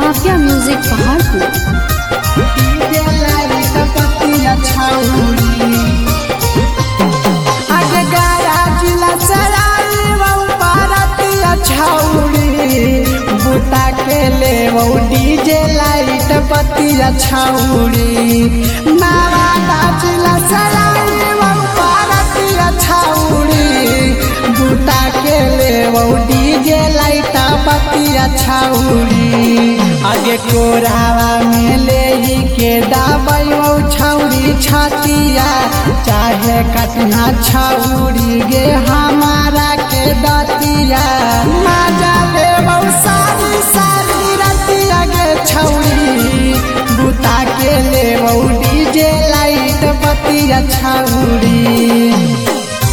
Aditya music Paharpur. DJ light पतिया छौरी आगे गाया जिला सराई वो पारतिया छौरी बूटा के ले वो डीजे लाइट पतिया छौरी नारा जिला सराई वो पारतिया छौरी बूटा के ले वो डीजे लाइट पतिया छौरी आगे कोरावा में ले के दाबई वो छौरी छतिया चाहे कटना छौरी गे हमारा के दतिया मजा ले वो सारी सारी रतिया गे छौरी बूता के ले वो डीजे लाइट पतिया छौरी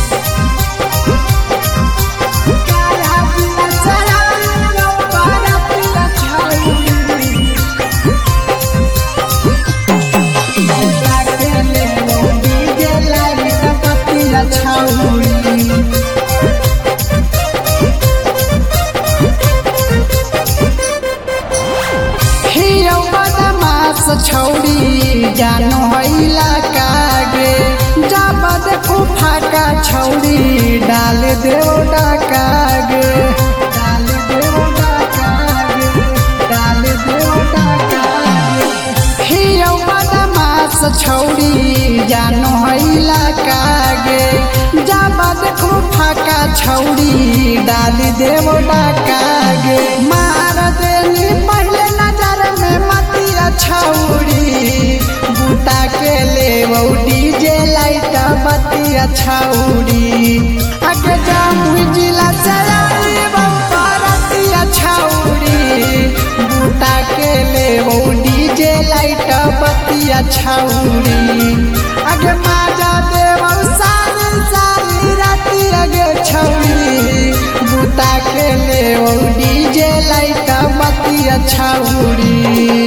छौरी जानो हैला कागे जब देखो फाका छौरी डाल दो डाकागे डाल दो डाकागे डाल दो डाकागे हियो बदमाश छौरी जानो हैला कागे जब देखो फाका छौरी डाल दो डाकागे मार देनी पहले नजर में मतिया छौरी बूटा के ले वो डीजे लाइट बतिया छौरी आगे जामुई जिला सराई वो पारतिया छौरी बूटा के ले वो डीजे लाइट बतिया छौरी आगे माजा दे वो सारी सारी राती आगे छौरी बूटा के ले वो डीजे लाइट बतिया छौरी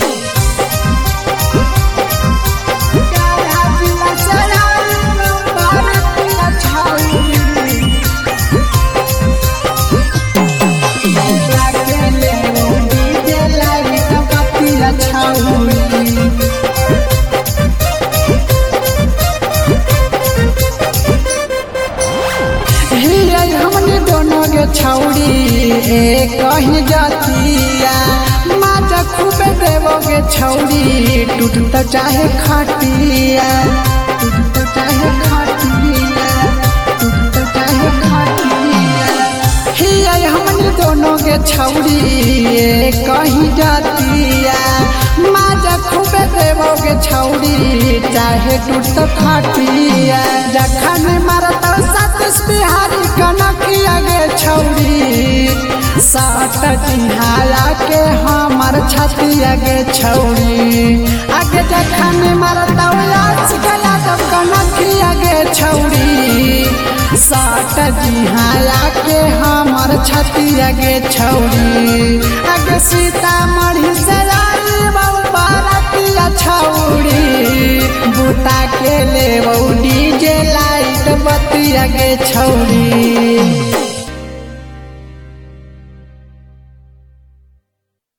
हमने दोनों के छौरी एक कहीं जातिया माजा खूबे देवोगे छौरी टूट चाहे खटिया टूट चाहे खटिया टूट चाहे खटिया हिया हमने दोनों के छौरी एक कहीं जातिया माजा खूबे देवोगे छौरी चाहे टूट खटिया जखन मारत सतीश बिहारी कनकिया गे छौरी सात चिन्हाला के हमर छतिया गे छौरी आगे जखन मारत गला तब कनकिया गे छौरी सात चिन्हाला के हमर छतिया गे छौरी आगे सीतामढ़ी से बारातिया छौरी बूटा के ले वो डीजे लाइट बतिया गे छौरी।